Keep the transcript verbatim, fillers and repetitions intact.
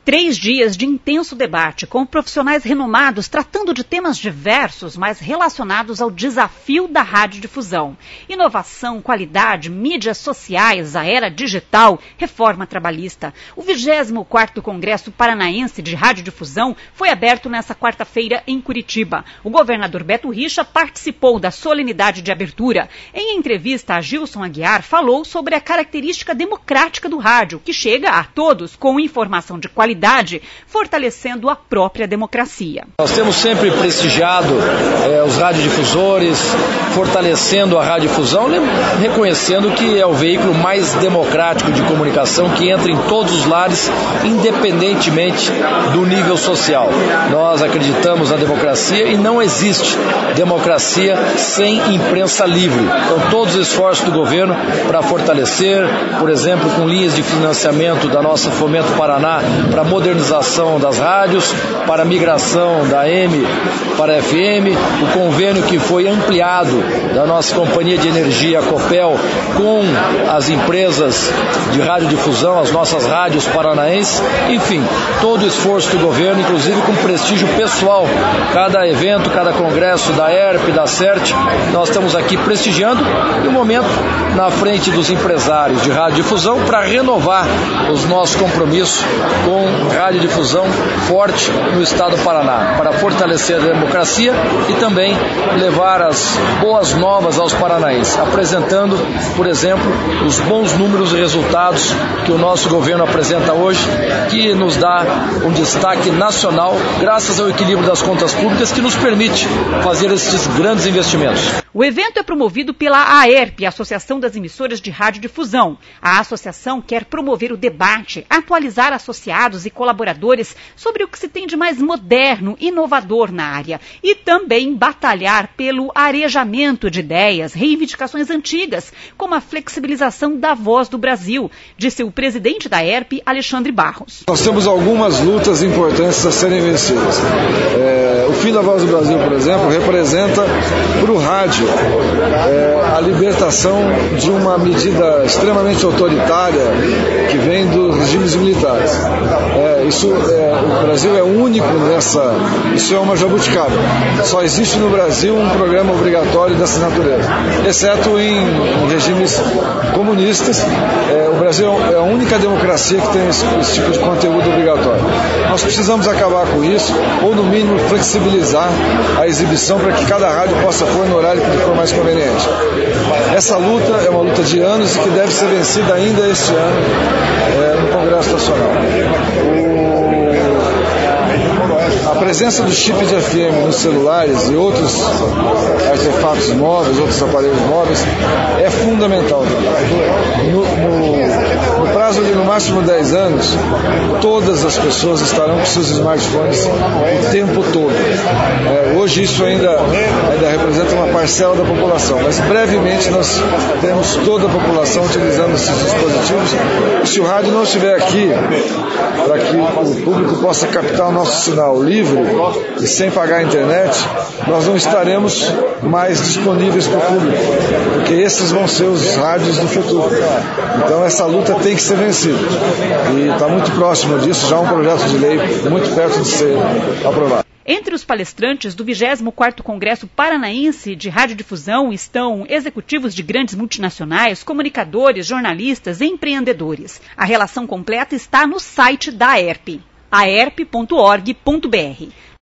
Três dias de intenso debate com profissionais renomados tratando de temas diversos, mas relacionados ao desafio da radiodifusão. Inovação, qualidade, mídias sociais, a era digital, reforma trabalhista. O vigésimo quarto Congresso Paranaense de Radiodifusão foi aberto nesta quarta-feira em Curitiba. O governador Beto Richa participou da solenidade de abertura. Em entrevista a Gilson Aguiar, falou sobre a característica democrática do rádio, que chega a todos com informação de qualidade, fortalecendo a própria democracia. Nós temos sempre prestigiado eh, os radiodifusores, fortalecendo a radiodifusão, reconhecendo que é o veículo mais democrático de comunicação que entra em todos os lares, independentemente do nível social. Nós acreditamos na democracia e não existe democracia sem imprensa livre. Então, todos os esforços do governo para fortalecer, por exemplo, com linhas de financiamento da nossa Fomento Paraná para a modernização das rádios, para a migração da A M para a F M, o convênio que foi ampliado da nossa companhia de energia, a Copel, com as empresas de radiodifusão, as nossas rádios paranaenses, enfim, todo o esforço do governo, inclusive com prestígio pessoal. Cada evento, cada congresso da E R P, da CERT, nós estamos aqui prestigiando e um momento na frente dos empresários de radiodifusão para renovar os nossos compromissos com radiodifusão forte no estado do Paraná, para fortalecer a democracia e também levar as boas novas aos paranaenses, apresentando, por exemplo, os bons números e resultados que o nosso governo apresenta hoje, que nos dá um destaque nacional, graças ao equilíbrio das contas públicas, que nos permite fazer esses grandes investimentos. O evento é promovido pela A E R P, Associação das Emissoras de Radiodifusão. A associação quer promover o debate, atualizar associados e colaboradores sobre o que se tem de mais moderno, inovador na área e também batalhar pelo arejamento de ideias, reivindicações antigas, como a flexibilização da voz do Brasil, disse o presidente da A E R P, Alexandre Barros. Nós temos algumas lutas importantes a serem vencidas. É, o fim da voz do Brasil, por exemplo, representa para o rádio é, a libertação de uma medida extremamente autoritária que vem dos regimes militares. É, isso, é, o Brasil é único nessa, isso é uma jabuticaba. Só existe no Brasil um programa obrigatório dessa natureza, exceto em, em regimes comunistas. É, o Brasil é a única democracia que tem esse, esse tipo de conteúdo obrigatório. Nós precisamos acabar com isso, ou no mínimo flexibilizar a exibição para que cada rádio possa pôr no horário que for mais conveniente. Essa luta é uma luta de anos e que deve ser vencida ainda este ano é, no Congresso Nacional. A presença do chip de F M nos celulares e outros artefatos móveis, outros aparelhos móveis, é fundamental. No, no, no prazo de no máximo dez anos, todas as pessoas estarão com seus smartphones o tempo todo. É, hoje isso ainda, ainda representa uma parcela da população, mas brevemente nós teremos toda a população utilizando esses dispositivos. E se o rádio não estiver aqui, para que o público possa captar o nosso sinal livre e sem pagar a internet, nós não estaremos mais disponíveis para o público, porque esses vão ser os rádios do futuro. Então essa luta tem que ser vencida e está muito próximo disso, já um projeto de lei muito perto de ser aprovado. Entre os palestrantes do vigésimo quarto Congresso Paranaense de Radiodifusão estão executivos de grandes multinacionais, comunicadores, jornalistas e empreendedores. A relação completa está no site da A E R P, a e r p ponto org ponto b r.